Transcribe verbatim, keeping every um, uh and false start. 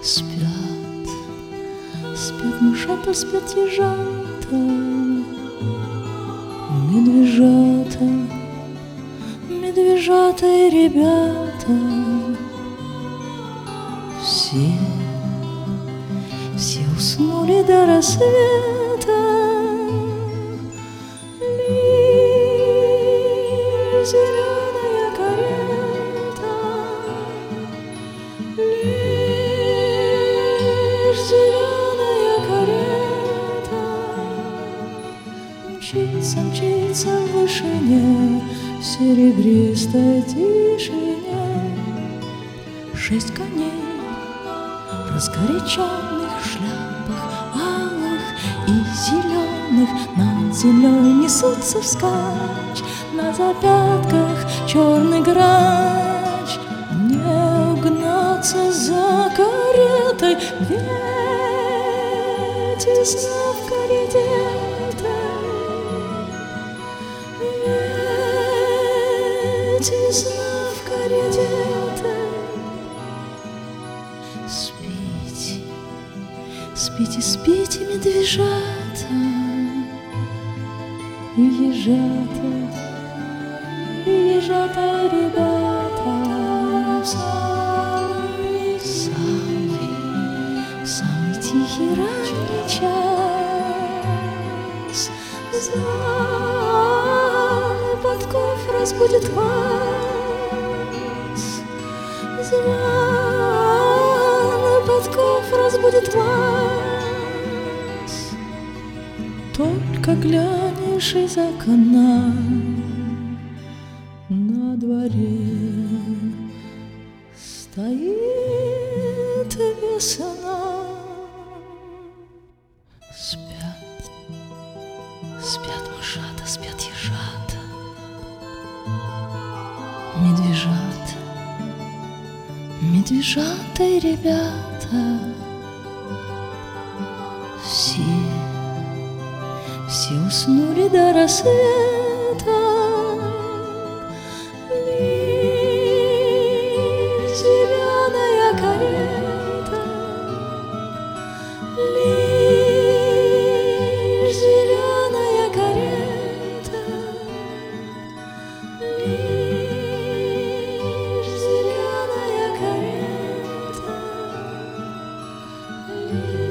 Спят, спят мышата, спят ежата, медвежата, медвежата и ребята. Все, все уснули до рассвета, лишь зеленая карета, лишь зеленая карета мчится, мчится в вышине, в серебристой тишине. Шесть коней в раскоряченных шляпах алых и зеленых над землей несутся вскачь, на запятках черный грач. Не угнаться за каретой, ведь весна в карете этой, ведь весна в карете этой. Спите, спите, спите, медвежата и ежата, и ежата, ребята. В самый, самый, самый тихий ранний час звон подков разбудит вас, звон подков разбудит вас. Только глянешь из окна, на дворе стоит весна. Спят, спят мышата, спят ежата, медвежата, медвежата и ребята. Все, все уснули до рассвета, лишь зеленая карета, лишь зеленая карета, лишь зеленая карета.